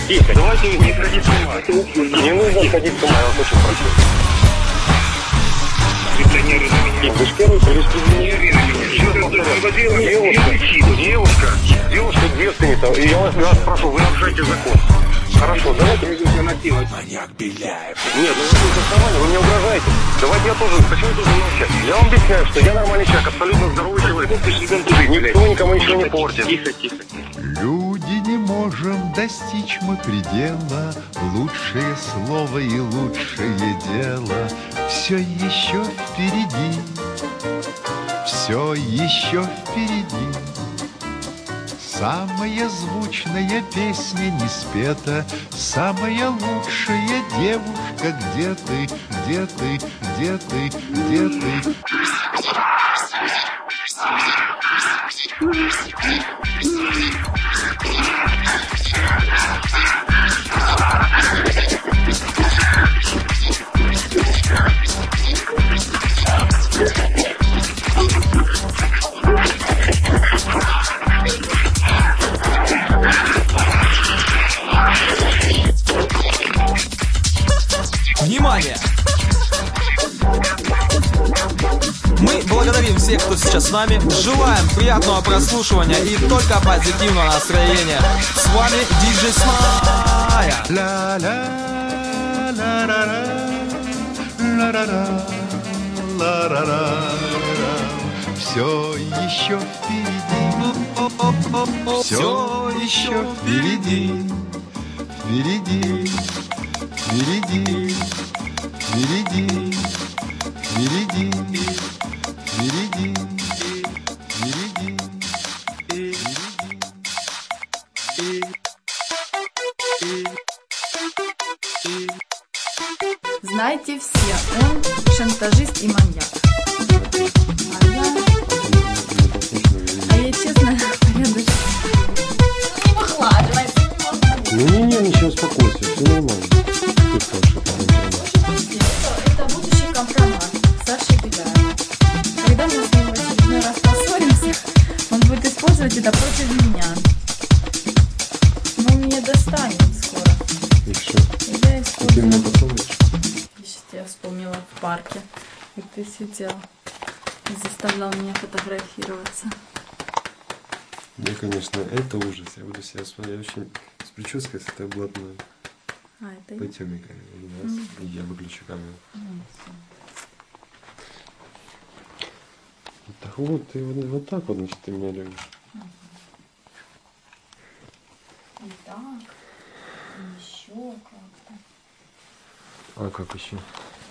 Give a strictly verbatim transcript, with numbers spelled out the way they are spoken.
Тихо. Давайте не сходить с ума. Не нужно сходить с ума, я вас очень прошу. Пенсионеры на меня. Вы же первый пенсионеры на меня. Девушка, девушка, девушка девственница. И я вас, вас прошу, вы нарушаете закон. Хорошо, давайте. Маньяк Беляев. Нет, ну вы основания, вы мне угрожаете. Давайте я тоже, почему тоже молчать? Я вам объясняю, что я нормальный человек, абсолютно здоровый человек. Никто никому ничего не портит. Тихо, тихо. Люди, не можем достичь мы предела, лучшее слово и лучшее дело все еще впереди, все еще впереди. Самая звучная песня не спета, самая лучшая девушка, где ты, где ты, где ты, где ты? Внимание! Мы благодарим всех, кто сейчас с нами. Желаем приятного прослушивания и только позитивного настроения. С вами диджей Смая. Все еще впереди, все еще впереди, впереди, впереди, впереди, впереди, впереди, впереди, Знаете все, он шантажист и маньяк. А я, а я честно, порядочно. Не выхладывайся, не можно. Ну не, не, ничего, успокойся, все нормально. Это, это будущий компромат Саши Беляева. Когда мы с ним в очередной раз поссоримся, он будет использовать это против меня. Но он меня достанет скоро. И все. И я использую. Ты меня поцелуешь? Сейчас я вспомнила в парке, как ты сидел и заставлял меня фотографироваться. Да, конечно, это ужас. Я буду себя смотреть очень с прической, с этой блатной. А, это я? Пойдем, mm. и я выключу камеру. Mm. Вот так вот, ты вот, вот так вот, значит, ты меня любишь. Mm. И так, и еще как-то. А как еще?